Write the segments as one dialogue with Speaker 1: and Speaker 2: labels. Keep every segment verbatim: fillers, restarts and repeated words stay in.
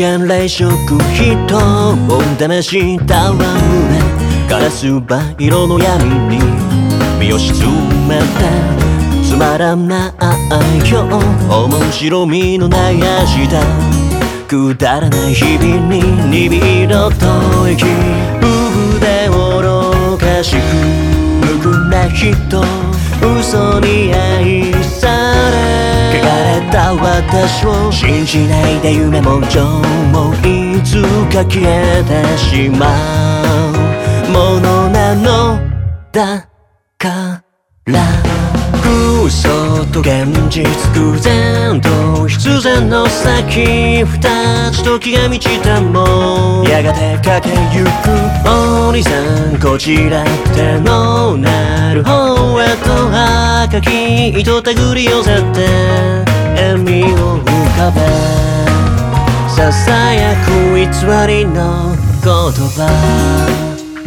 Speaker 1: 眼雷食人を騙したわ胸ガラス葉色の闇に身を沈めてつまらないよ面白みのない明日くだらない日々ににびろと息腕を愚かしく無垢な人嘘に愛され汚れた私を信じないで夢も情もいつか消えてしまうものなのだから嘘と現実偶然と必然の先二つ時が満ちたもやがて駆けゆくお兄さんこちら手のなる方へと赤き糸手繰り寄せて笑みを浮かべささやく偽りの言葉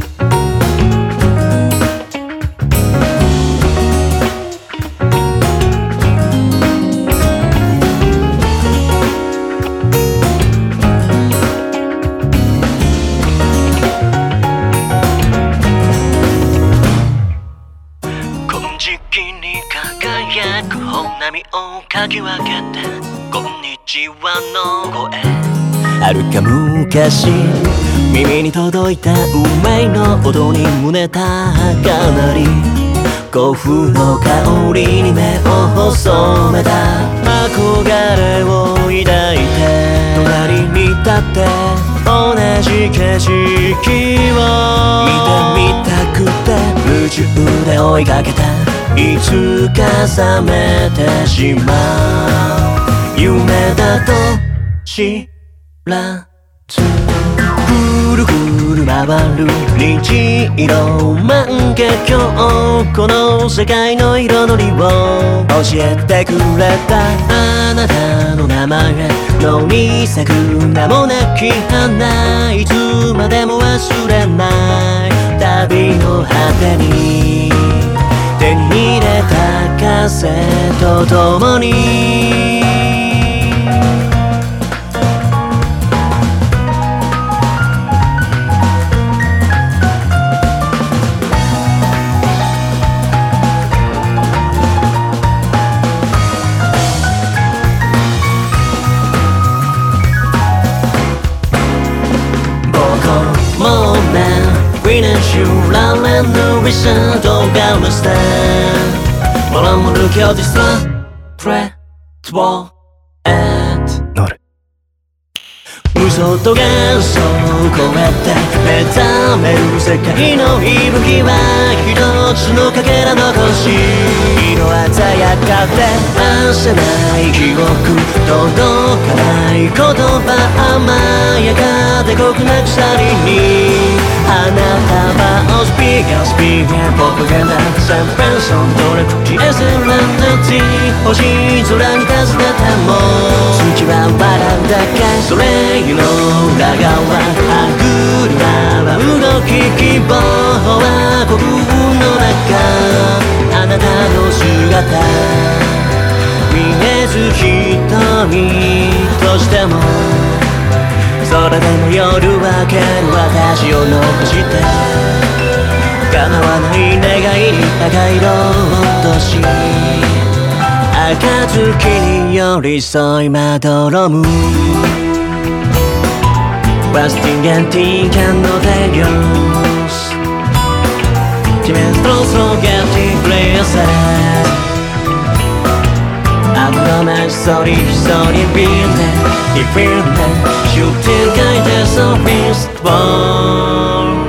Speaker 1: 時期に輝く本並をかき分けてこんにちはの声はるか昔耳に届いたうまいの音に胸高鳴り幸福の香りに目を細めた憧れを抱いて隣に立って同じ景色を見てみたくて夢中で追いかけたいつか覚めてしまう夢だと知らずぐるぐる回る虹色万華鏡この世界の彩りを教えてくれたあなたの名前野に咲く名もなき花いつまでも忘れない旅の果てに手に入れた風と共にFinish you round and the vision don't understand But I'm gonna kill this threat war and なる嘘と幻想を超えて目覚める世界の息吹は一つのかけら残し色鮮やかであせない記憶届かない言葉甘やかで濃くな鎖に花束をスピーカースピーカーポパガンダサンプレンソンどれ口エセランドティー星空に尋ねても月は笑うだけそれの裏側歯車は動き希望は幸福の中あなたの姿見えず一人としてもそれでも夜明ける私を残して叶わない願いに赤色を落とし暁に寄り添いまどろむResting and think and no dangerous Demons don't forget to place I'm gonna sorry, sorry, be there If you're there, you think I deserve this one